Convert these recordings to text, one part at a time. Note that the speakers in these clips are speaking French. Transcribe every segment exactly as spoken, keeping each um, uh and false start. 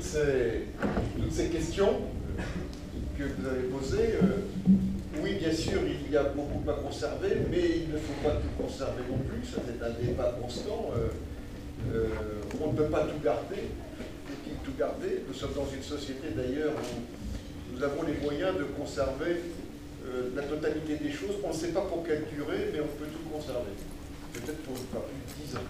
ces, toutes ces questions que vous avez posées. Euh, oui, bien sûr, il y a beaucoup à conserver, mais il ne faut pas tout conserver non plus. Ça, c'est un débat constant. Euh, euh, on ne peut pas tout garder. Faut-il tout garder? Nous sommes dans une société, d'ailleurs, où nous avons les moyens de conserver euh, la totalité des choses. On ne sait pas pour quelle durée, mais on peut tout conserver. Peut-être pour pas plus de dix ans.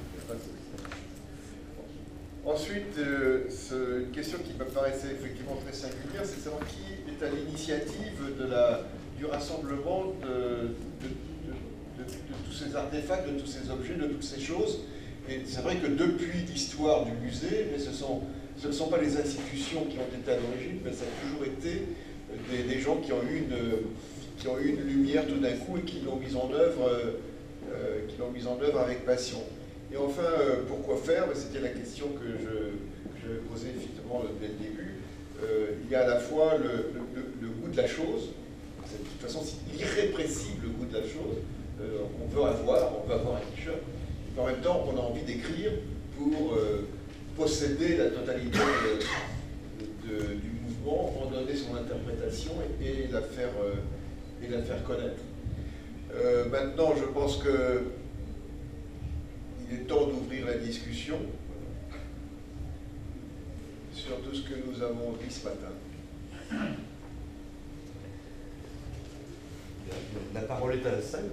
Ensuite, euh, ce, une question qui me paraissait effectivement très singulière, c'est de savoir qui est à l'initiative de la, du rassemblement de, de, de, de, de tous ces artefacts, de tous ces objets, de toutes ces choses. Et c'est vrai que depuis l'histoire du musée, mais ce, sont, ce ne sont pas les institutions qui ont été à l'origine, mais ça a toujours été des, des gens qui ont eu une, qui ont eu une lumière tout d'un coup et qui l'ont mise en œuvre, euh, qui l'ont mise en œuvre avec passion. Et enfin, euh, pourquoi faire? C'était la question que je, que je posais effectivement dès le début. Euh, il y a à la fois le, le, le goût de la chose, de toute façon c'est l'irrépressible goût de la chose, euh, on veut avoir, on veut avoir un t-shirt, et en même temps on a envie d'écrire pour euh, posséder la totalité de, de, du mouvement, en donner son interprétation et, et, la, faire, euh, et la faire connaître. Euh, maintenant, je pense que il est temps d'ouvrir la discussion sur tout ce que nous avons dit ce matin. La parole est à la salle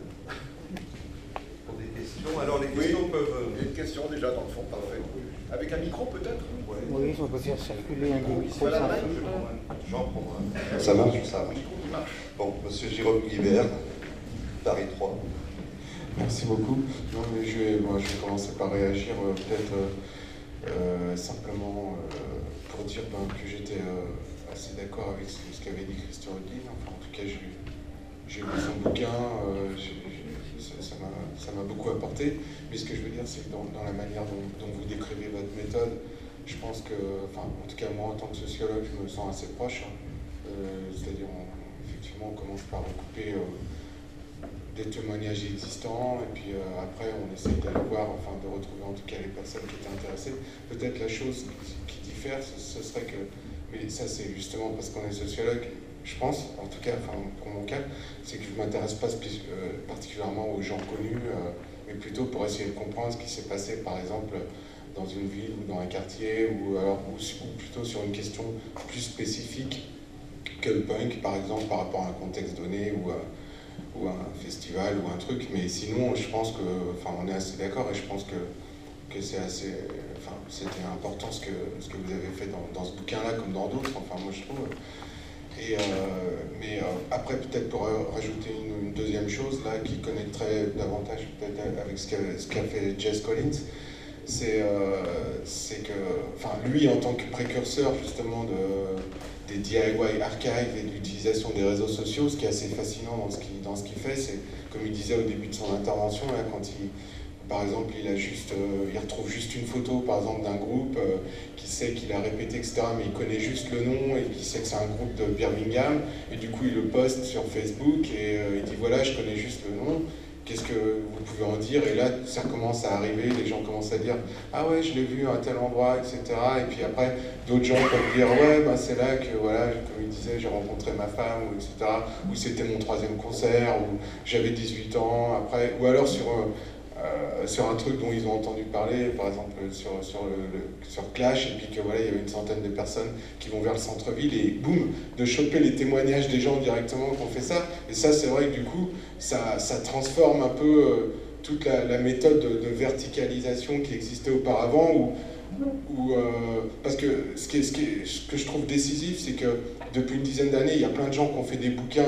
pour des questions. Alors les questions oui, peuvent... Il y a une question déjà dans le fond, parfait. Avec un micro peut-être? Oui, on peut faire circuler un micro sans fil. J'en prends un. Ça marche, ça marche. Bon, monsieur Jérôme Guibert, Paris trois. Merci beaucoup. Non, mais je, vais, moi, je vais commencer par réagir euh, peut-être euh, euh, simplement euh, pour dire ben, que j'étais euh, assez d'accord avec ce, ce qu'avait dit Christian Odile. Enfin, en tout cas, j'ai lu son bouquin, euh, j ai, j ai, ça m'a beaucoup apporté. Mais ce que je veux dire, c'est que dans, dans la manière dont, dont vous décrivez votre méthode, je pense que, enfin, en tout cas moi, en tant que sociologue, je me sens assez proche. Hein. Euh, C'est-à-dire, effectivement, on commence par recouper euh, des témoignages existants, et puis euh, après on essaie d'aller voir, enfin de retrouver en tout cas les personnes qui étaient intéressées. Peut-être la chose qui, qui diffère, ce, ce serait que, mais ça c'est justement parce qu'on est sociologue, je pense, en tout cas, enfin pour mon cas, c'est que je ne m'intéresse pas euh, particulièrement aux gens connus, euh, mais plutôt pour essayer de comprendre ce qui s'est passé par exemple dans une ville ou dans un quartier, ou, alors, ou, ou plutôt sur une question plus spécifique que le punk par exemple par rapport à un contexte donné, ou euh, ou un festival ou un truc, mais sinon je pense que, enfin on est assez d'accord, et je pense que, que c'est assez, enfin c'était important ce que, ce que vous avez fait dans, dans ce bouquin-là comme dans d'autres, enfin moi je trouve. Et, euh, mais euh, après peut-être pour rajouter une, une deuxième chose là qui connecterait davantage peut-être avec ce qu'a ce qu'a fait Jess Collins, c'est euh, que, enfin lui en tant que précurseur justement de des D I Y archives et de l'utilisation des réseaux sociaux, ce qui est assez fascinant dans ce qu'il dans ce qu'il fait, c'est comme il disait au début de son intervention, là, quand il, par exemple, il a juste, euh, il retrouve juste une photo, par exemple, d'un groupe euh, qui sait qu'il a répété, et cetera, mais il connaît juste le nom et qui sait que c'est un groupe de Birmingham, et du coup il le poste sur Facebook et euh, il dit voilà, je connais juste le nom. Qu'est-ce que vous pouvez en dire? Et là, ça commence à arriver, les gens commencent à dire « Ah ouais, je l'ai vu à tel endroit, et cetera » Et puis après, d'autres gens peuvent dire « Ouais, ben c'est là que, voilà, comme il disait, j'ai rencontré ma femme, ou et cetera » Ou c'était mon troisième concert, ou j'avais dix-huit ans, après... Ou alors sur, euh, sur un truc dont ils ont entendu parler, par exemple sur, sur, le, le, sur Clash, et puis que voilà, il y avait une centaine de personnes qui vont vers le centre-ville, et boum, de choper les témoignages des gens directement qui ont fait ça. Et ça, c'est vrai que du coup, ça, ça transforme un peu euh, toute la, la méthode de, de verticalisation qui existait auparavant, où, où, euh, parce que ce, qui est, ce, qui est, ce que je trouve décisif, c'est que depuis une dizaine d'années, il y a plein de gens qui ont fait des bouquins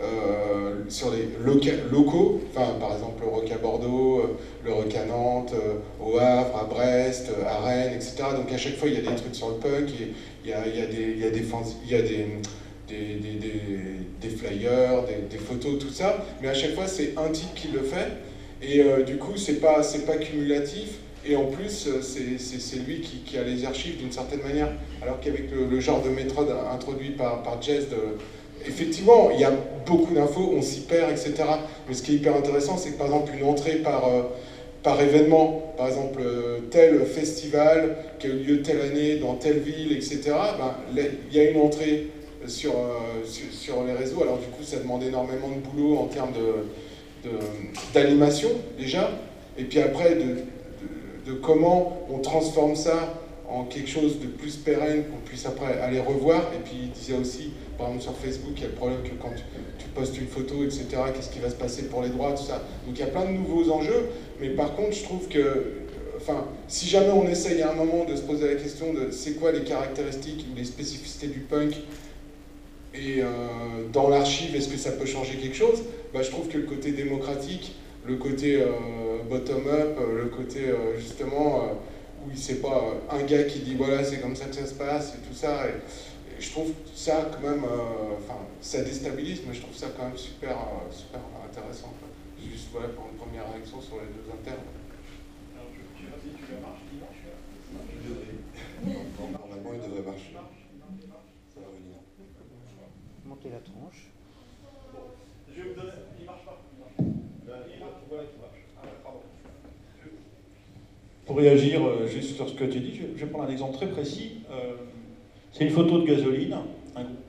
euh, sur les loca locaux, enfin, par exemple le Rock à Bordeaux, le Rock à Nantes, au Havre, à Brest, à Rennes, et cetera. Donc à chaque fois, il y a des trucs sur le punk, il y a, il y a des, il y a des, il y a des Des, des, des, des flyers, des, des photos, tout ça, mais à chaque fois c'est un type qui le fait, et euh, du coup c'est pas, c'est pas cumulatif, et en plus c'est lui qui, qui a les archives d'une certaine manière, alors qu'avec le, le genre de méthode introduit par, par Jess, de, effectivement il y a beaucoup d'infos, on s'y perd, et cetera. Mais ce qui est hyper intéressant, c'est que par exemple une entrée par, euh, par événement, par exemple euh, tel festival qui a eu lieu telle année dans telle ville, et cetera, ben, il y a une entrée sur, euh, sur, sur les réseaux. Alors du coup, ça demande énormément de boulot en termes de, de, d'animation déjà, et puis après de, de, de comment on transforme ça en quelque chose de plus pérenne, qu'on puisse après aller revoir. Et puis il disait aussi, par exemple sur Facebook, il y a le problème que quand tu, tu postes une photo, et cetera, qu'est-ce qui va se passer pour les droits, tout ça. Donc il y a plein de nouveaux enjeux, mais par contre je trouve que, enfin, si jamais on essaye à un moment de se poser la question de c'est quoi les caractéristiques ou les spécificités du punk, et euh, dans l'archive, est-ce que ça peut changer quelque chose, bah, je trouve que le côté démocratique, le côté euh, bottom-up, le côté euh, justement... Euh, où c'est pas un gars qui dit voilà c'est comme ça que ça se passe et tout ça, et, et je trouve ça quand même, euh, enfin ça déstabilise, mais je trouve ça quand même super, euh, super intéressant, quoi. Juste voilà pour une première réaction sur les deux internes. Alors tu, tu vas dire tu vas marcher dimanche là? Normalement il devrait marcher. Ça va venir. Monter la tronche. Je vais vous donner. Il marche pas. Il marche. Là, voilà qui marche. Ah ouais, pardon. Pour réagir euh, juste sur ce que tu dis, je, je vais prendre un exemple très précis. Euh, c'est une photo de gasoline, un groupe.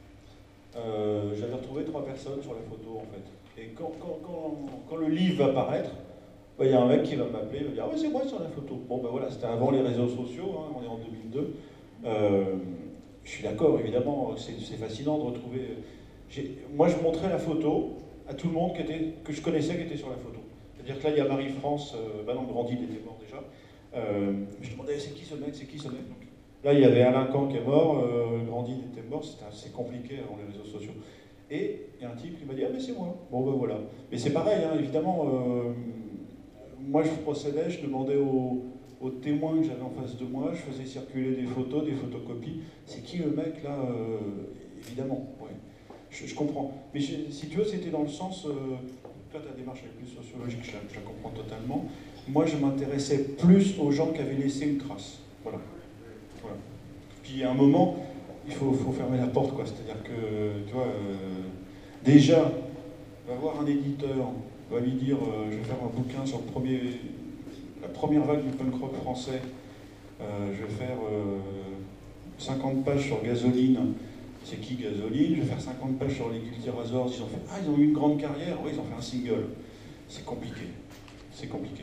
Euh, J'avais retrouvé trois personnes sur la photo en fait. Et quand, quand, quand, quand le livre va paraître, il bah, y a un mec qui va m'appeler, il va dire ah ouais c'est moi sur la photo. Bon ben bah, voilà, c'était avant les réseaux sociaux, hein, on est en deux mille deux. Euh, je suis d'accord, évidemment, c'est fascinant de retrouver. Moi je montrais la photo à tout le monde qui était, que je connaissais qui était sur la photo. C'est-à-dire que là, il y a Marie-France, euh, bah non, Grandi, il était mort déjà. Euh, je demandais, c'est qui ce mec, c'est qui ce mec. Donc, là, il y avait Alain Kahn qui est mort, euh, Grandi, il était mort, c'était assez compliqué avant les réseaux sociaux. Et il y a un type qui m'a dit, ah mais c'est moi. Bon ben voilà. Mais c'est pareil, hein, évidemment, euh, moi je procédais, je demandais aux, aux témoins que j'avais en face de moi, je faisais circuler des photos, des photocopies. C'est qui le mec là euh, Évidemment, ouais. Je, je comprends. Mais je, si tu veux, c'était dans le sens... Euh, toi, ta démarche est plus sociologique, je la, je la comprends totalement. Moi, je m'intéressais plus aux gens qui avaient laissé une trace. Voilà. Voilà. Puis, à un moment, il faut, faut fermer la porte, quoi. C'est-à-dire que, tu vois, euh, déjà, va voir un éditeur, va lui dire, euh, je vais faire un bouquin sur le premier, la première vague du punk rock français. Euh, je vais faire euh, cinquante pages sur Gasoline. C'est qui Gasoline? Je vais faire cinquante pages sur les Guilty Razors. Ils ont fait, ah, ils ont eu une grande carrière. Oui, ils ont fait un single. C'est compliqué. C'est compliqué.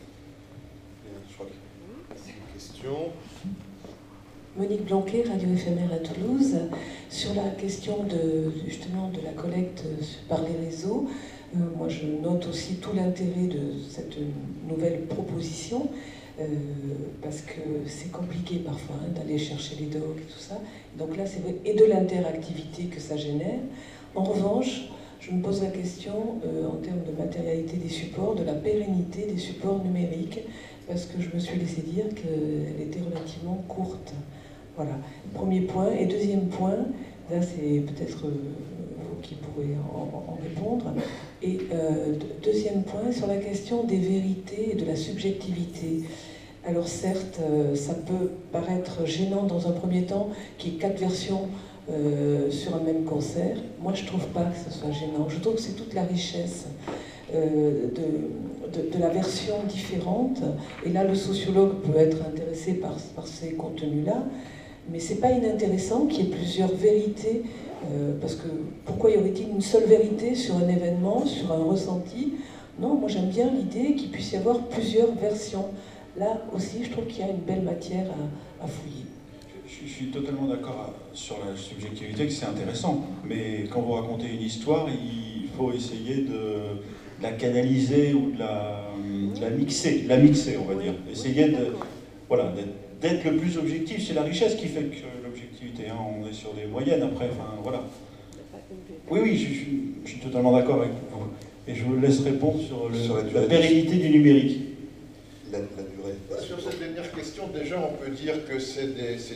Je crois que c'est une question. Monique Blanquet, Radio Éphémère à Toulouse. Sur la question de, justement de la collecte par les réseaux, euh, moi je note aussi tout l'intérêt de cette nouvelle proposition. Euh, parce que c'est compliqué parfois hein, d'aller chercher les docs et tout ça. Donc là, c'est vrai, et de l'interactivité que ça génère. En revanche, je me pose la question euh, en termes de matérialité des supports, de la pérennité des supports numériques, parce que je me suis laissé dire qu'elle était relativement courte. Voilà, premier point. Et deuxième point, là c'est peut-être euh, vous qui pourrez en, en répondre. Et euh, deuxième point, sur la question des vérités et de la subjectivité. Alors certes, euh, ça peut paraître gênant dans un premier temps qu'il y ait quatre versions euh, sur un même concert. Moi, je ne trouve pas que ce soit gênant. Je trouve que c'est toute la richesse euh, de, de, de la version différente. Et là, le sociologue peut être intéressé par, par ces contenus-là. Mais ce n'est pas inintéressant qu'il y ait plusieurs vérités. Euh, parce que pourquoi y aurait-il une seule vérité sur un événement, sur un ressenti? Non, moi j'aime bien l'idée qu'il puisse y avoir plusieurs versions. Là aussi, je trouve qu'il y a une belle matière à, à fouiller. Je, je suis totalement d'accord sur la subjectivité, que c'est intéressant. Mais quand vous racontez une histoire, il faut essayer de, de la canaliser ou de la, de la mixer, la mixer, on va dire. Essayer de, voilà, d'être le plus objectif. C'est la richesse qui fait que l'objectivité. Hein. On est sur des moyennes après. Enfin, voilà. Oui, oui, je, je, je suis totalement d'accord avec vous. Et je vous laisse répondre sur, le, sur la, la pérennité du numérique. La, la durée. Bah, sur cette dernière question, déjà, on peut dire que c'est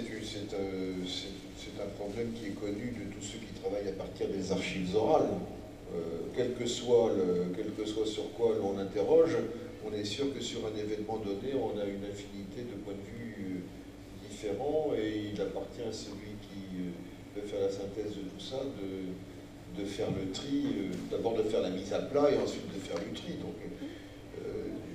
euh, un problème qui est connu de tous ceux qui travaillent à partir des archives orales. Euh, quel que soit le, quel que soit sur quoi l'on interroge, on est sûr que sur un événement donné, on a une infinité de points de vue euh, différents, et il appartient à celui qui euh, veut faire la synthèse de tout ça de, de faire le tri, euh, d'abord de faire la mise à plat et ensuite de faire le tri. Donc, euh,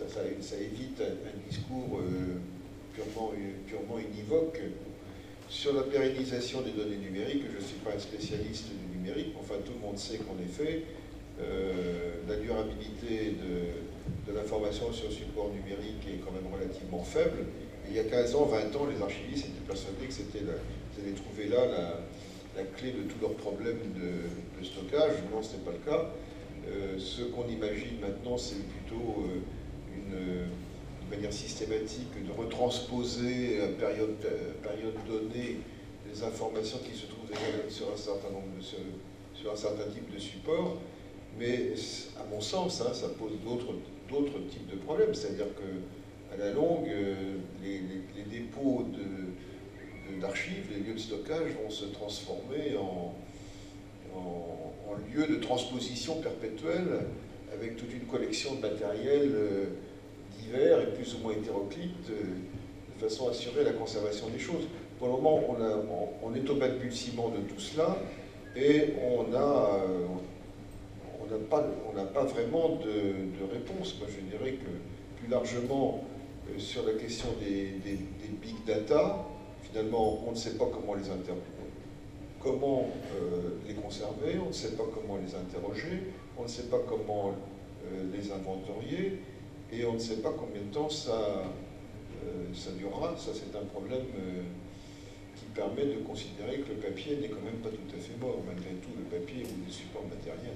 ça, ça, ça évite un, un discours euh, purement, purement univoque. Sur la pérennisation des données numériques, je ne suis pas un spécialiste du numérique, enfin tout le monde sait qu'en effet, euh, la durabilité de, de l'information sur support numérique est quand même relativement faible. Et il y a quinze ans, vingt ans, les archivistes étaient persuadés que c'était qu'ils allaient trouver là la, la clé de tous leurs problèmes de, de stockage. Non, ce n'est pas le cas. Euh, ce qu'on imagine maintenant, c'est plutôt euh, une, une manière systématique de retransposer à période, à période donnée des informations qui se trouvent déjà sur un certain nombre de, sur, sur un certain type de support. Mais à mon sens, hein, ça pose d'autres types de problèmes. C'est-à-dire qu'à la longue, euh, les, les, les dépôts d'archives, de, de, les lieux de stockage vont se transformer en, en, en lieu de transposition perpétuelle avec toute une collection de matériel euh, divers et plus ou moins hétéroclites euh, de façon à assurer la conservation des choses. Pour le moment, on, a, on, on est au balbutiement de tout cela et on a... Euh, on n'a pas, on n'a pas vraiment de, de réponse. Moi, je dirais que plus largement, euh, sur la question des, des, des big data, finalement, on ne sait pas comment les interpréter, comment euh, les conserver, on ne sait pas comment les interroger, on ne sait pas comment euh, les inventorier, et on ne sait pas combien de temps ça, euh, ça durera. Ça, c'est un problème euh, qui permet de considérer que le papier n'est quand même pas tout à fait mort, malgré tout, le papier ou les supports matériels.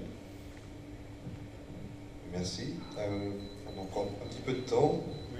Merci. Euh, on a encore un petit peu de temps.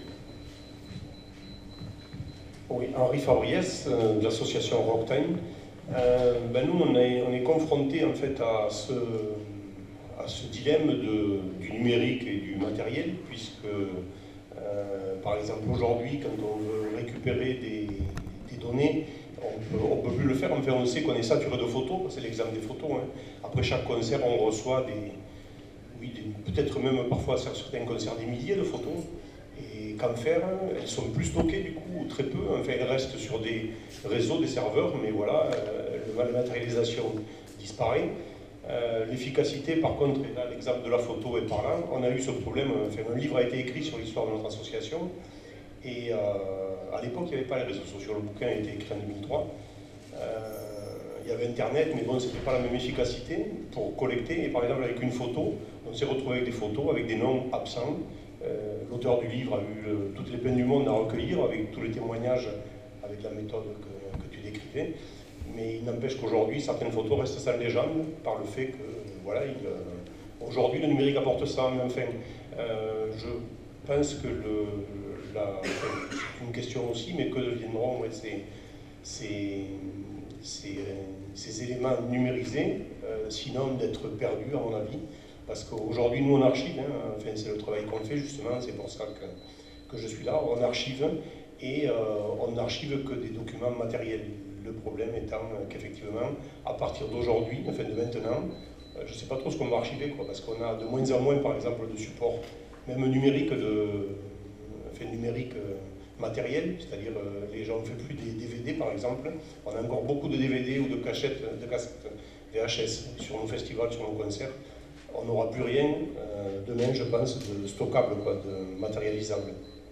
Oui, Henri Fabriès, euh, de l'association Rocktime. Euh, ben nous, on est, on est confrontés en fait à ce, à ce dilemme de, du numérique et du matériel, puisque, euh, par exemple, aujourd'hui, quand on veut récupérer des, des données, on ne peut plus le faire. Enfin, on sait qu'on est saturé de photos, c'est l'exemple des photos. Hein. Après chaque concert, on reçoit des... Oui, peut-être même parfois sur certains concerts des milliers de photos. Et qu'en faire, elles sont plus stockées du coup, très peu. Enfin, elles restent sur des réseaux, des serveurs, mais voilà, euh, la matérialisation disparaît. Euh, L'efficacité, par contre, et là l'exemple de la photo est parlant. On a eu ce problème, enfin, un livre a été écrit sur l'histoire de notre association. Et euh, à l'époque, il n'y avait pas les réseaux sociaux. Le bouquin a été écrit en deux mille trois. Euh, Il y avait Internet, mais bon, ce n'était pas la même efficacité pour collecter. Et par exemple, avec une photo, on s'est retrouvé avec des photos, avec des noms absents. Euh, L'auteur du livre a eu le, toutes les peines du monde à recueillir, avec tous les témoignages, avec la méthode que, que tu décrivais. Mais il n'empêche qu'aujourd'hui, certaines photos restent sans légende par le fait que, voilà, euh, aujourd'hui, le numérique apporte ça. Mais enfin, euh, je pense que le, la, enfin, c'est une question aussi, mais que deviendront ouais, ces, ces, ces, ces éléments numérisés, euh, sinon d'être perdus, à mon avis. Parce qu'aujourd'hui, nous, on archive, hein, enfin, c'est le travail qu'on fait, justement, c'est pour ça que, que je suis là. On archive, et euh, on n'archive que des documents matériels. Le problème étant qu'effectivement, à partir d'aujourd'hui, enfin de maintenant, euh, je ne sais pas trop ce qu'on va archiver, quoi, parce qu'on a de moins en moins, par exemple, de supports, même numériques, de, enfin, numériques euh, matériels, c'est-à-dire euh, les gens ne font plus des D V D, par exemple. On a encore beaucoup de D V D ou de cachettes, de cassettes V H S sur nos festivals, sur nos concerts. On n'aura plus rien euh, demain, je pense, de stockable, quoi, de matérialisable.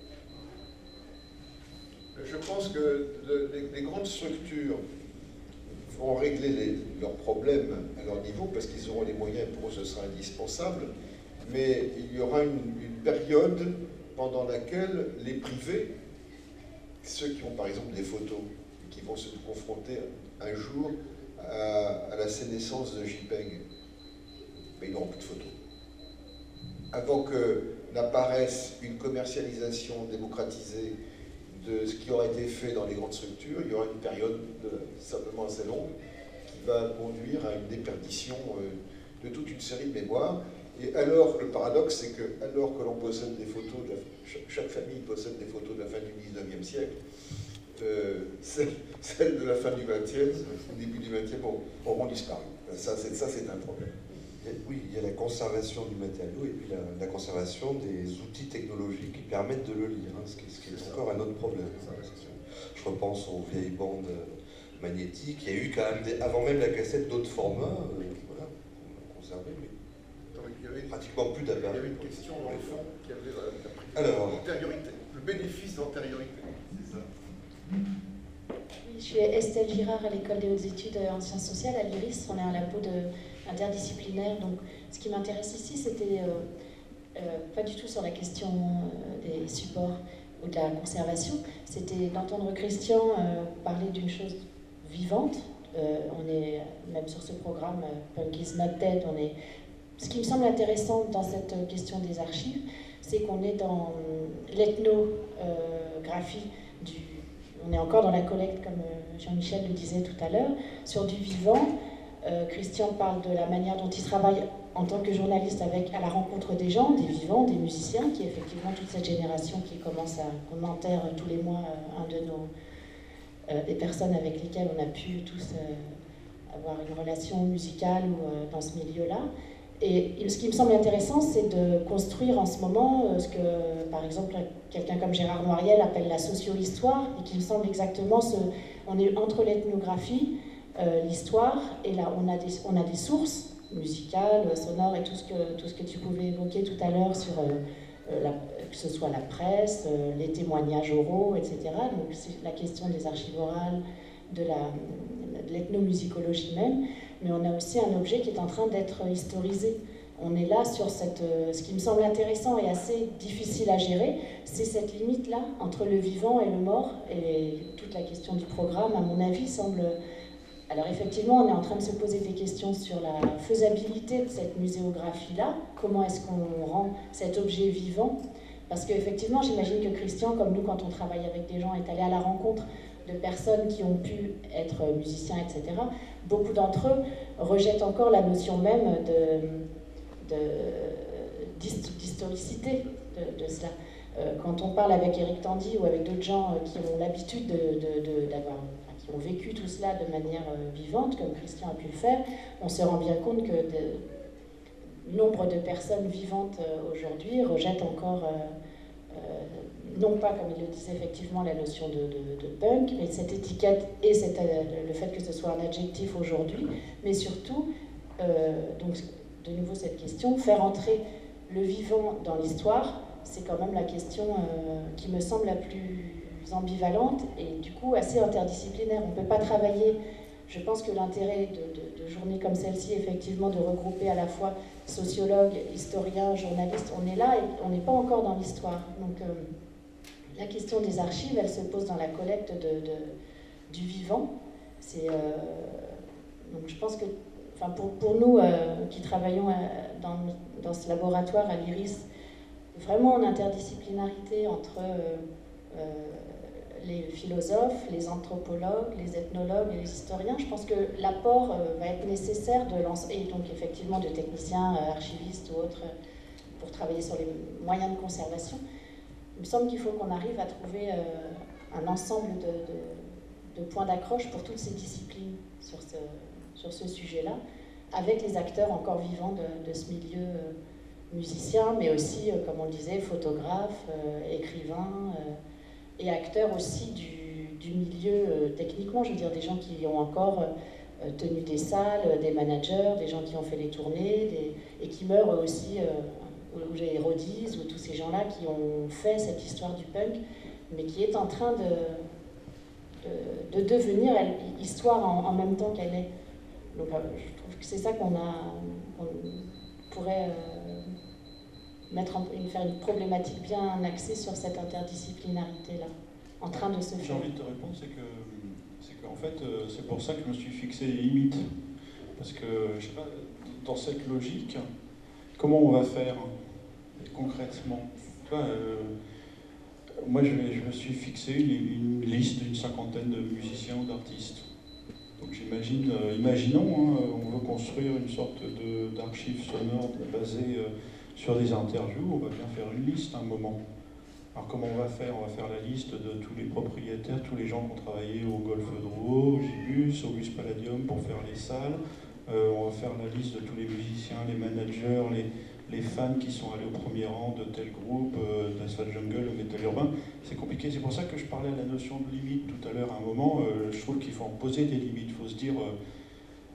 Je pense que le, les, les grandes structures vont régler les, leurs problèmes à leur niveau parce qu'ils auront les moyens, pour eux ce sera indispensable, mais il y aura une, une période pendant laquelle les privés, ceux qui ont par exemple des photos, qui vont se confronter un jour à, à la sénescence de JPEG, mais ils n'auront plus de photos. Avant que n'apparaisse une commercialisation démocratisée de ce qui aurait été fait dans les grandes structures, il y aura une période de, simplement assez longue qui va conduire à une déperdition euh, de toute une série de mémoires. Et alors, le paradoxe, c'est que alors que l'on possède des photos, de la, chaque, chaque famille possède des photos de la fin du dix-neuvième siècle, euh, celles, celles de la fin du vingtième, au début du vingtième, auront disparu. Ça, c'est ça, c'est un problème. Oui, il y a la conservation du matériau et puis la, la conservation des outils technologiques qui permettent de le lire, hein, ce qui, ce qui est, est encore un autre problème. Ça, je repense aux vieilles bandes magnétiques. Il y a eu quand même, des, avant même la cassette, d'autres formats, euh, voilà, conservés, mais il y avait, pratiquement plus d'abat. Il y avait une question dans le fond qui avait la, la Alors, l'antériorité, le bénéfice d'antériorité. C'est ça. Oui, je suis Estelle Girard à l'école des hautes études en sciences sociales à l'I R I S. On est un labo de, interdisciplinaire. Donc, ce qui m'intéresse ici, c'était euh, euh, pas du tout sur la question euh, des supports ou de la conservation. C'était d'entendre Christian euh, parler d'une chose vivante. Euh, on est même sur ce programme euh, Punk is not dead. On est... Ce qui me semble intéressant dans cette question des archives, c'est qu'on est dans l'ethnographie du... On est encore dans la collecte, comme Jean-Michel le disait tout à l'heure, sur du vivant. Euh, Christian parle de la manière dont il travaille en tant que journaliste avec, à la rencontre des gens, des vivants, des musiciens, qui est effectivement toute cette génération qui commence à... On enterre tous les mois euh, un de nos... Euh, des personnes avec lesquelles on a pu tous euh, avoir une relation musicale ou euh, dans ce milieu-là. Et, et ce qui me semble intéressant, c'est de construire en ce moment euh, ce que, par exemple, quelqu'un comme Gérard Noiriel appelle la socio-histoire, et qui me semble exactement ce... On est entre l'ethnographie, euh, l'histoire, et là, on a, des, on a des sources musicales, sonores, et tout ce que, tout ce que tu pouvais évoquer tout à l'heure sur... Euh, Euh, la, que ce soit la presse, euh, les témoignages oraux, et cetera. Donc c'est la question des archives orales, de, la, de l'ethnomusicologie même, mais on a aussi un objet qui est en train d'être historisé. On est là sur cette... Euh, ce qui me semble intéressant et assez difficile à gérer, c'est cette limite-là entre le vivant et le mort, et toute la question du programme, à mon avis, semble... Alors effectivement, on est en train de se poser des questions sur la faisabilité de cette muséographie-là. Comment est-ce qu'on rend cet objet vivant? Parce qu'effectivement, j'imagine que Christian, comme nous, quand on travaille avec des gens, est allé à la rencontre de personnes qui ont pu être musiciens, et cetera. Beaucoup d'entre eux rejettent encore la notion même de, de, d'historicité de, de cela. Quand on parle avec Eric Tandy ou avec d'autres gens qui ont l'habitude de, de, de, d'avoir... qui ont vécu tout cela de manière euh, vivante, comme Christian a pu le faire, on se rend bien compte que de, nombre de personnes vivantes euh, aujourd'hui rejettent encore, euh, euh, non pas, comme il le disait effectivement, la notion de, de, de punk, mais cette étiquette et cette, euh, le fait que ce soit un adjectif aujourd'hui, mais surtout, euh, donc de nouveau cette question, faire entrer le vivant dans l'histoire, c'est quand même la question euh, qui me semble la plus ambivalente et du coup assez interdisciplinaire. On ne peut pas travailler, je pense que l'intérêt de, de, de journées comme celle-ci, effectivement, de regrouper à la fois sociologues, historiens, journalistes, on est là et on n'est pas encore dans l'histoire. Donc euh, la question des archives, elle se pose dans la collecte de, de, du vivant. C'est, euh, donc je pense que, enfin pour, pour nous euh, qui travaillons dans, dans ce laboratoire à l'I R I S, vraiment en interdisciplinarité entre euh, euh, les philosophes, les anthropologues, les ethnologues et les historiens, je pense que l'apport euh, va être nécessaire de lancer, et donc effectivement de techniciens, euh, archivistes ou autres, euh, pour travailler sur les moyens de conservation. Il me semble qu'il faut qu'on arrive à trouver euh, un ensemble de, de, de points d'accroche pour toutes ces disciplines sur ce, sur ce sujet-là, avec les acteurs encore vivants de, de ce milieu euh, musicien, mais aussi, euh, comme on le disait, photographes, euh, écrivains, euh, et acteurs aussi du, du milieu euh, techniquement, je veux dire des gens qui ont encore euh, tenu des salles, euh, des managers, des gens qui ont fait les tournées, des, et qui meurent aussi, euh, ou j'ai Rodiz, ou tous ces gens-là qui ont fait cette histoire du punk, mais qui est en train de, de, de devenir elle, histoire en, en même temps qu'elle est. Donc euh, je trouve que c'est ça qu'on a, qu'on pourrait euh, mettre en, faire une problématique bien axée sur cette interdisciplinarité-là, en train de se faire. J'ai envie de te répondre, c'est que, c'est qu'en fait, c'est pour ça que je me suis fixé des limites. Parce que, je sais pas, dans cette logique, comment on va faire concrètement? Tu vois, euh, moi, je, je me suis fixé une, une liste d'une cinquantaine de musiciens ou d'artistes. Donc j'imagine, euh, imaginons, hein, on veut construire une sorte de, d'archive sonore basée euh, sur des interviews, on va bien faire une liste à un moment. Alors comment on va faire? On va faire la liste de tous les propriétaires, tous les gens qui ont travaillé au Golfe d'Eau, au Gibus, au Bus Palladium pour faire les salles. Euh, on va faire la liste de tous les musiciens, les managers, les, les fans qui sont allés au premier rang de tel groupe, euh, d'Asphalt Jungle, au Métal Urbain. C'est compliqué, c'est pour ça que je parlais de la notion de limite tout à l'heure à un moment. Euh, je trouve qu'il faut en poser des limites, il faut se dire... Euh,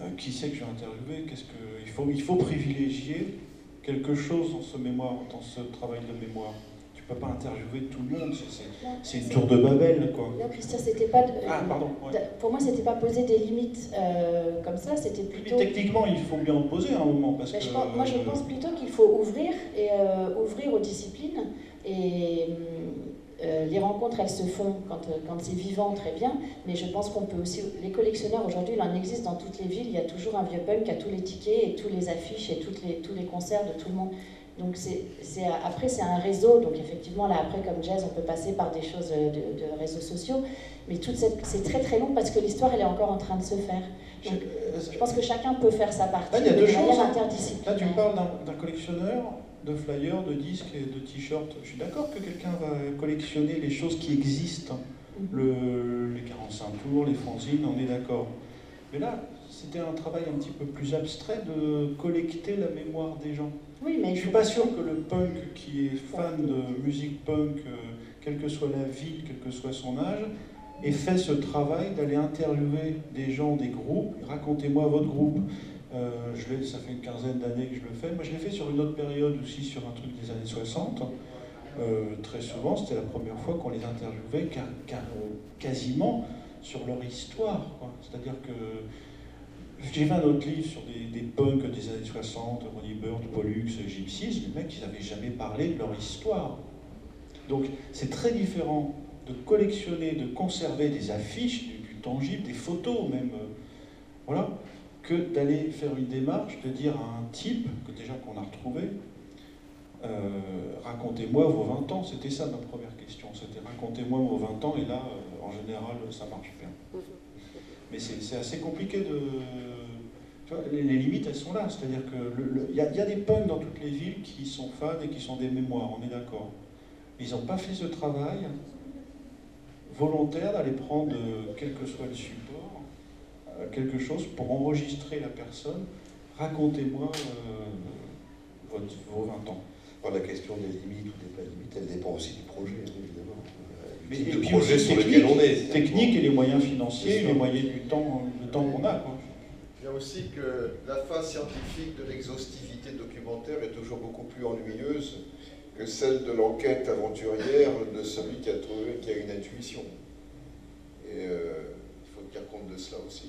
euh, qui c'est que je vais interviewer, qu'est-ce que il faut, il faut privilégier quelque chose dans ce mémoire, dans ce travail de mémoire. Tu peux pas interviewer tout le monde, c'est une tour de Babel, quoi. Non, Christian, c'était pas... De, ah, pardon. Ouais. Pour moi, c'était pas poser des limites euh, comme ça, c'était plutôt... Mais techniquement, il faut bien en poser à un moment, parce Mais que... je pense, moi, je pense plutôt qu'il faut ouvrir, et, euh, ouvrir aux disciplines, et euh, les rencontres, elles se font quand, quand c'est vivant, très bien, mais je pense qu'on peut aussi... Les collectionneurs, aujourd'hui, il en existe dans toutes les villes, il y a toujours un vieux punk qui a tous les tickets, et tous les affiches, et toutes les, tous les concerts de tout le monde. Donc c'est, c'est, après, c'est un réseau, donc effectivement, là, après, comme jazz, on peut passer par des choses de, de réseaux sociaux, mais toute cette, c'est très très long parce que l'histoire, elle est encore en train de se faire. Donc, je, je pense que chacun peut faire sa partie, là, il y a deux de manière choses. interdisciplinaire. Là, tu me parles d'un, d'un collectionneur de flyers, de disques et de t-shirts. Je suis d'accord que quelqu'un va collectionner les choses qui existent, mm-hmm. le, les quarante-cinq tours, les fanzines, on est d'accord. Mais là, c'était un travail un petit peu plus abstrait de collecter la mémoire des gens. Oui, mais je ne suis pas sûr que le punk qui est fan de musique punk, euh, quelle que soit la ville, quel que soit son âge, ait fait ce travail d'aller interviewer des gens, des groupes, racontez-moi votre groupe. Euh, je l'ai, ça fait une quinzaine d'années que je le fais. Moi, je l'ai fait sur une autre période aussi, sur un truc des années soixante. Euh, très souvent, c'était la première fois qu'on les interviewait car, car, quasiment sur leur histoire. C'est-à-dire que j'ai fait un autre livre sur des, des punks des années soixante, Ronnie Bird, Pollux, Gypsies. Les mecs, ils n'avaient jamais parlé de leur histoire. Donc, c'est très différent de collectionner, de conserver des affiches, du, du tangible, des photos même, euh, voilà, que d'aller faire une démarche, de dire à un type, que déjà qu'on a retrouvé, euh, racontez-moi vos vingt ans. C'était ça ma première question. C'était racontez-moi vos vingt ans, et là, euh, en général, ça marche bien. Mais c'est assez compliqué de... Tu vois, les, les limites, elles sont là. C'est-à-dire qu'il y, y a des punks dans toutes les villes qui sont fans et qui sont des mémoires, on est d'accord. Mais ils n'ont pas fait ce travail volontaire d'aller prendre, quel que soit le support, quelque chose pour enregistrer la personne. Racontez-moi euh, vos vingt ans. Alors, la question des limites ou des pas limites, elle dépend aussi du projet, évidemment. Mais et puis projet aussi sur technique, lequel on est. Technique et les moyens financiers, les moyens du temps, le temps qu'on a. Quoi. Il y a aussi que la phase scientifique de l'exhaustivité documentaire est toujours beaucoup plus ennuyeuse que celle de l'enquête aventurière de celui qui a, trouvé, qui a une intuition. Et euh, il faut tenir compte de cela aussi.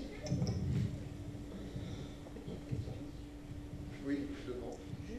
Oui, devant.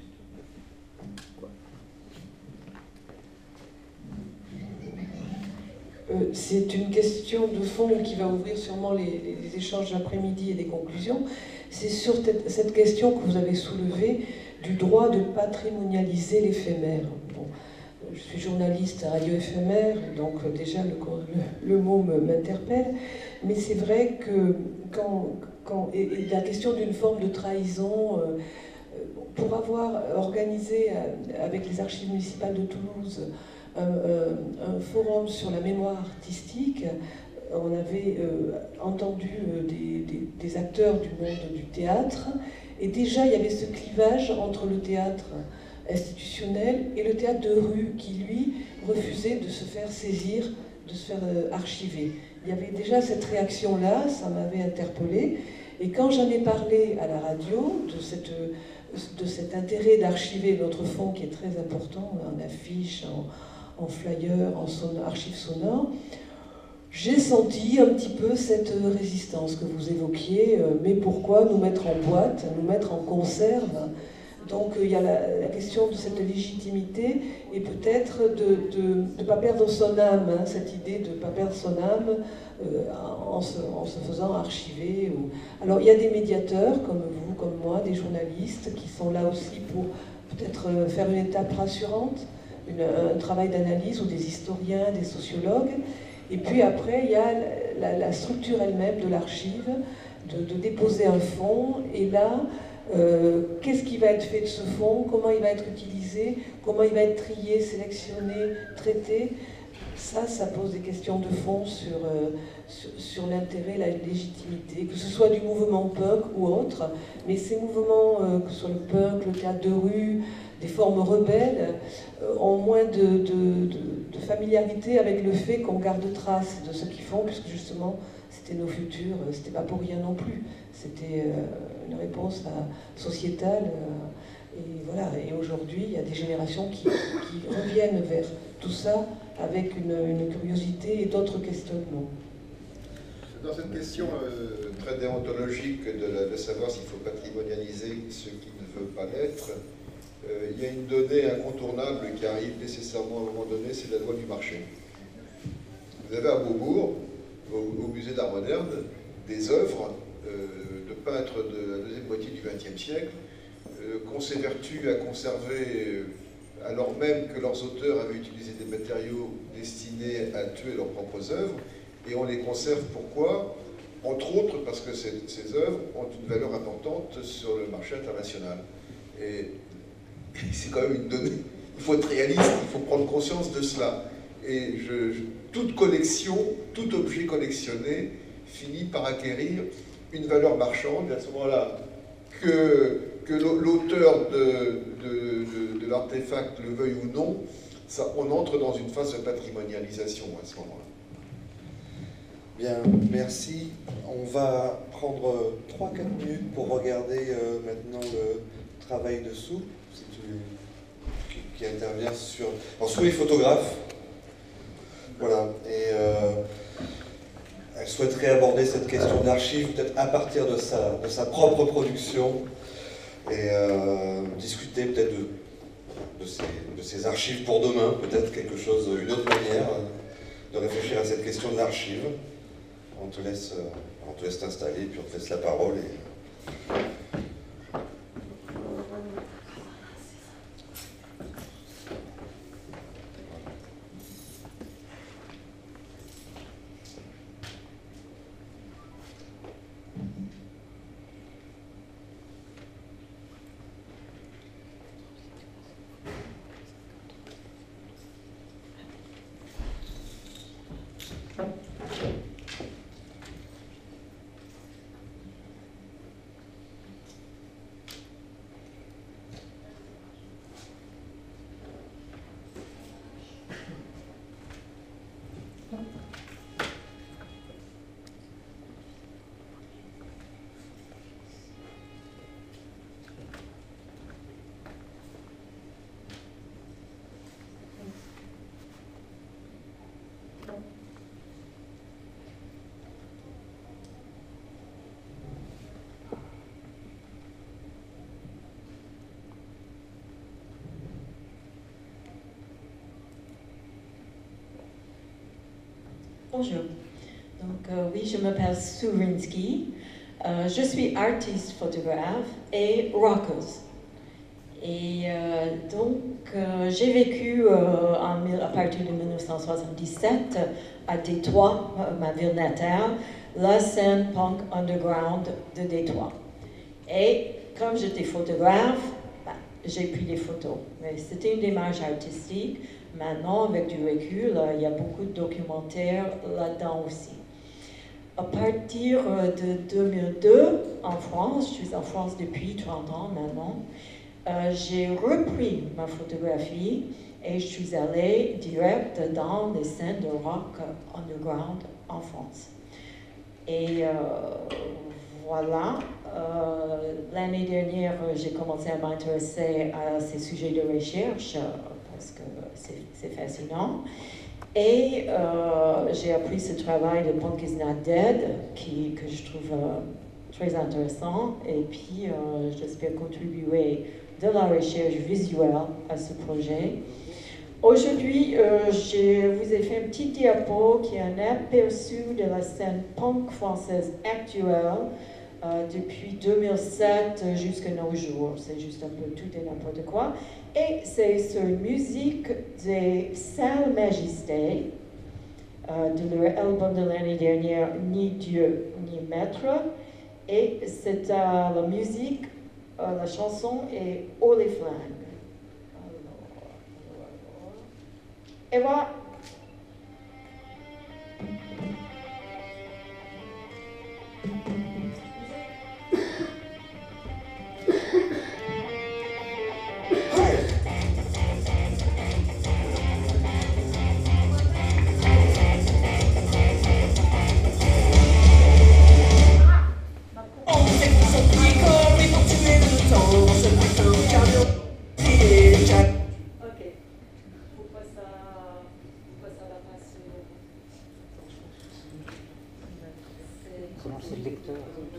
Euh, c'est une question de fond qui va ouvrir sûrement les, les, les échanges d'après-midi et des conclusions. C'est sur cette question que vous avez soulevée du droit de patrimonialiser l'éphémère. Bon, je suis journaliste à Radio Éphémère, donc déjà le, le, le mot m'interpelle, mais c'est vrai que quand, quand et, et la question d'une forme de trahison, euh, pour avoir organisé avec les archives municipales de Toulouse un, un, un forum sur la mémoire artistique, on avait euh, entendu euh, des, des, des acteurs du monde du théâtre, et déjà il y avait ce clivage entre le théâtre institutionnel et le théâtre de rue qui, lui, refusait de se faire saisir, de se faire euh, archiver. Il y avait déjà cette réaction-là, ça m'avait interpellée, et quand j'en ai parlé à la radio, de, cette, de cet intérêt d'archiver notre fonds qui est très important, en affiches, en, en flyers, en son, archives sonores, j'ai senti un petit peu cette résistance que vous évoquiez, euh, mais pourquoi nous mettre en boîte, nous mettre en conserve? Donc il y a la, la question de cette légitimité et peut-être de ne pas perdre son âme, hein, cette idée de ne pas perdre son âme euh, en, se, en se faisant archiver. Ou... Alors il y a des médiateurs comme vous, comme moi, des journalistes qui sont là aussi pour peut-être faire une étape rassurante, une, un travail d'analyse, ou des historiens, des sociologues. Et puis après, il y a la, la structure elle-même de l'archive, de, de déposer un fonds, et là, euh, qu'est-ce qui va être fait de ce fonds, comment il va être utilisé, comment il va être trié, sélectionné, traité. ça, ça pose des questions de fond sur, euh, sur, sur l'intérêt, la légitimité, que ce soit du mouvement punk ou autre, mais ces mouvements, euh, que ce soit le punk, le théâtre de rue, des formes rebelles, euh, ont moins de, de, de, de familiarité avec le fait qu'on garde trace de ce qu'ils font, puisque justement, c'était nos futurs, c'était pas pour rien non plus, c'était euh, une réponse à, sociétale. Euh, et voilà, et aujourd'hui, il y a des générations qui, qui reviennent vers tout ça avec une, une curiosité et d'autres questionnements. Dans cette question euh, très déontologique de, la, de savoir s'il faut patrimonialiser ce qui ne veut pas l'être, euh, il y a une donnée incontournable qui arrive nécessairement à un moment donné, c'est la loi du marché. Vous avez à Beaubourg, au, au musée d'art moderne, des œuvres euh, de peintres de la deuxième moitié du vingtième siècle euh, qu'on s'évertue à conserver euh, alors même que leurs auteurs avaient utilisé des matériaux destinés à tuer leurs propres œuvres, et on les conserve pourquoi? Entre autres parce que ces, ces œuvres ont une valeur importante sur le marché international. Et c'est quand même une donnée. Il faut être réaliste, il faut prendre conscience de cela. Et je, je, toute collection, tout objet collectionné finit par acquérir une valeur marchande, et à ce moment-là, que, que l'auteur de, de, de, de l'artefact le veuille ou non, ça, on entre dans une phase de patrimonialisation à ce moment-là. Bien, merci. On va prendre trois à quatre minutes pour regarder euh, maintenant le travail dessous, si tu, qui, qui intervient sur... Alors, sous les photographes, voilà, et euh, elle souhaiterait aborder cette question d'archives peut-être à partir de sa, de sa propre production, et euh, discuter peut-être de, de, ses, de ses archives pour demain, peut-être quelque chose, une autre manière de réfléchir à cette question de l'archive. On te laisse, on te laisse t'installer, puis on te laisse la parole. Et... Bonjour. Donc, euh, oui, je m'appelle Sue Rinsky. Euh, je suis artiste photographe et rockeuse. Et euh, donc, euh, j'ai vécu euh, en, à partir de mille neuf cent soixante-dix-sept à Détroit, euh, ma ville natale, la scène punk underground de Détroit. Et comme j'étais photographe, bah, j'ai pris des photos. Mais c'était une démarche artistique. Maintenant, avec du recul, il y a beaucoup de documentaires là-dedans aussi. À partir de deux mille deux, en France, je suis en France depuis trente ans maintenant, euh, j'ai repris ma photographie et je suis allée direct dans les scènes de rock underground en France. Et euh, voilà, euh, l'année dernière, j'ai commencé à m'intéresser à ces sujets de recherche, parce que c'est fascinant. Et euh, j'ai appris ce travail de Punk is Not Dead, qui, que je trouve euh, très intéressant. Et puis, euh, j'espère contribuer de la recherche visuelle à ce projet. Aujourd'hui, euh, je vous ai fait un petit diapo qui est un aperçu de la scène punk française actuelle euh, depuis deux mille sept jusqu'à nos jours. C'est juste un peu tout et n'importe quoi. Et c'est sur une musique des Salles Majestés, euh, de leur album de l'année dernière, Ni Dieu, ni Maître. Et c'est euh, la musique, euh, la chanson est Oh les flingues. Et voilà. c'est le lecteur.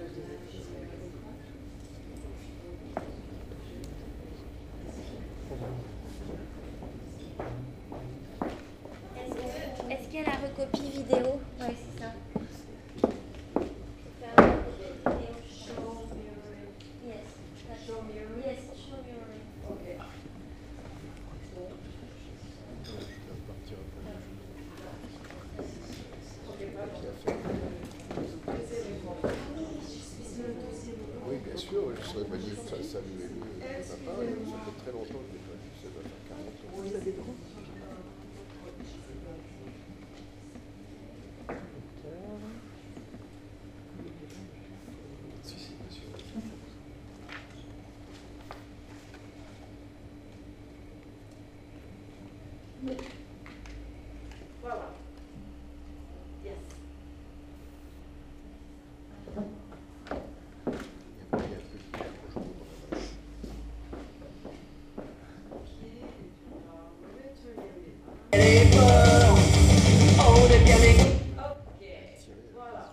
Est-ce qu'il y a la recopie vidéo? Oui, c'est ça. Oui, bien sûr, je serais venu saluer le papa. Ça fait très longtemps que je l'ai pas vu, ça doit faire quarante ans. Si, si, bien sûr. Voilà. Yes. Les peurs, on est bien les... Ok, voilà.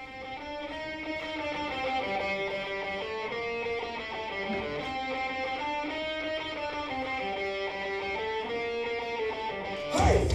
Hey!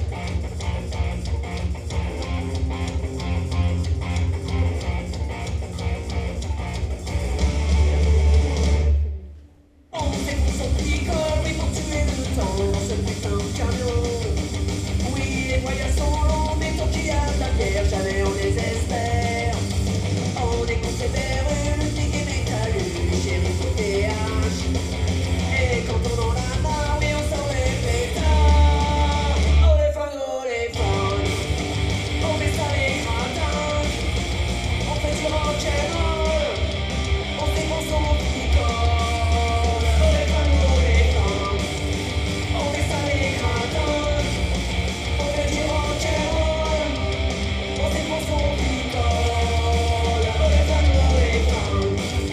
On défonce son picole, oui, pour tuer le temps, ce putain de camion. Oui, les voyages sont longs, mais tant qu'il y a de la bière, jamais on désespère. On est considéré, le ticket métallique, chéri au P H. Et quand on en a marre, oui, on sort les pétards. Oh les fans, oh les fans, on met ça les gratins. On fait du rock'n'roll, on défonce son picole. Oh les fans, oh les fans, on met ça les gratins. On fait du rock'n'roll, on défonce son picole. Oh les fans, oh les fans.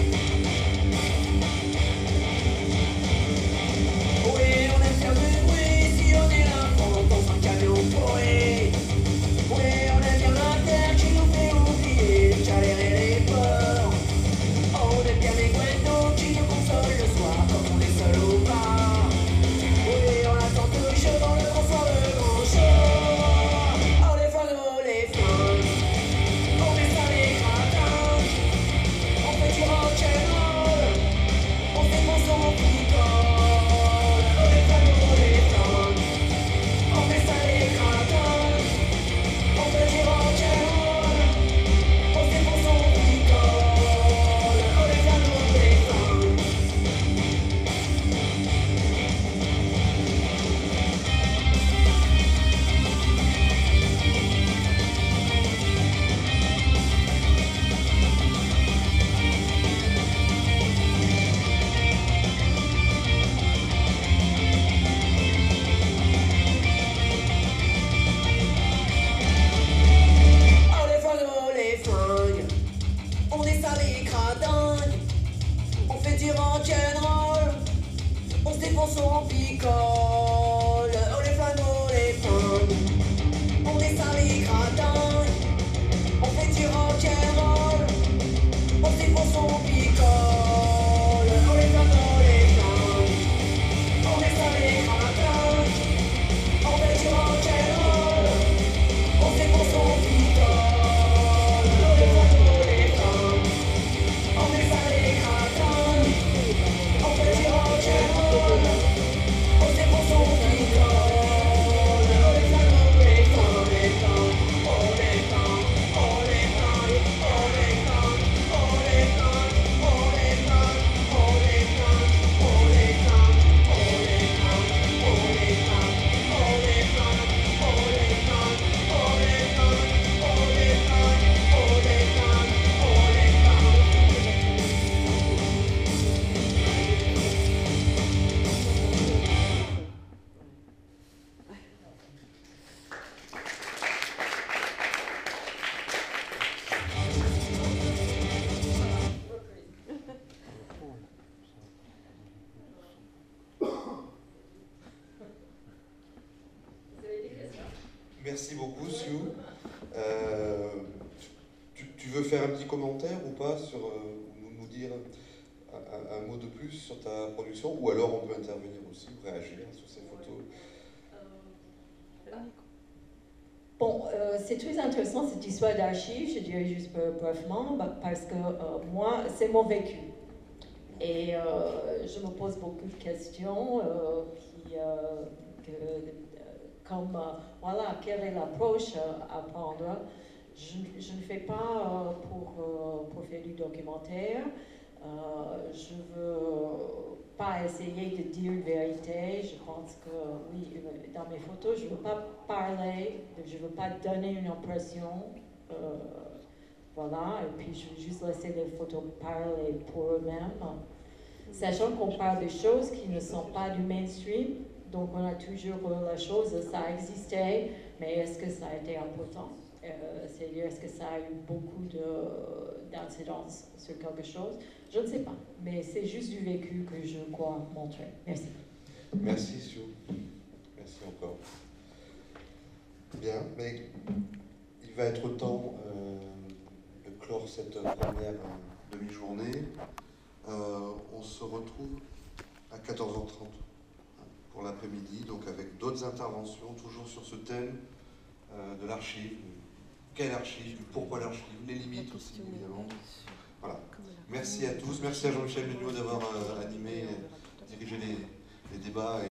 Oui, on aime faire du bruit, si on est là, on dans un camion pourri. Oui, on aime bien la terre qui nous fait oublier les galères et les peurs. On aime bien les guendos qui nous consolent le soir quand on est seul au bar. Oui, on attend toujours dans le confort le grand show. Oh les fans, oh les fans, on met ça les gratins. On fait du rock'n'roll, on défonce son picole. Oh les fans, oh les fans, on met ça les gratins. On fait du rock'n'roll, on défonce son picole. Oh les fans, oh les fans. Oh les fans, oh les flingues, on est salés cradingues, on fait du rock'n'roll, on se défonce en picole. Oh les fans, oh les flingues, on est salés cradingues, on fait du rock'n'roll, on se défonce en picole. Oh les fans, oh les flingues, on est salés cradingues, on fait du rock'n'roll, on se défonce en picole. Oh les fans, oh les fans, on est salés cradingues, on fait du rock'n'roll, on se défonce en picole. Oh les fans, oh les fans, les fans, oh les fans, oh les fans, oh les fans, oh les fans, oh les fans, oh les fans, oh les fans, oh les fans, oh les fans, oh les fans, oh les fans, oh les fans, oh les fans, oh les fans, oh les fans. Merci beaucoup, Sue. Euh, tu, tu veux faire un petit commentaire ou pas sur euh, nous, nous dire un, un, un mot de plus sur ta production, ou alors on peut intervenir aussi, réagir sur ces photos. Bon, euh, c'est très intéressant cette histoire d'archives, je dirais juste brièvement, parce que euh, moi, c'est mon vécu. Et euh, je me pose beaucoup de questions, euh, qui, euh, que, euh, comme, euh, voilà, quelle est l'approche à prendre. Je, je ne fais pas euh, pour, euh, pour faire du documentaire. Euh, je ne veux pas essayer de dire une vérité. Je pense que, oui, dans mes photos, je ne veux pas parler, je ne veux pas donner une impression. Euh, voilà, et puis je veux juste laisser les photos parler pour eux-mêmes. Sachant qu'on parle de choses qui ne sont pas du mainstream, donc on a toujours la chose, ça a existé, mais est-ce que ça a été important? Euh, c'est-à-dire, est-ce que ça a eu beaucoup d'incidence sur quelque chose? Je ne sais pas, mais c'est juste du vécu que je crois montrer. Merci. Merci, Sue. Merci encore. Bien, mais il va être temps euh, de clore cette première euh, demi-journée. Euh, on se retrouve à quatorze heures trente hein, pour l'après-midi, donc avec d'autres interventions, toujours sur ce thème euh, de l'archive. Quelle archive, pourquoi l'archive, les limites aussi, évidemment. Voilà. Merci à tous, merci à Jean-Michel Legnaud d'avoir euh, animé, dirigé les, les débats. Et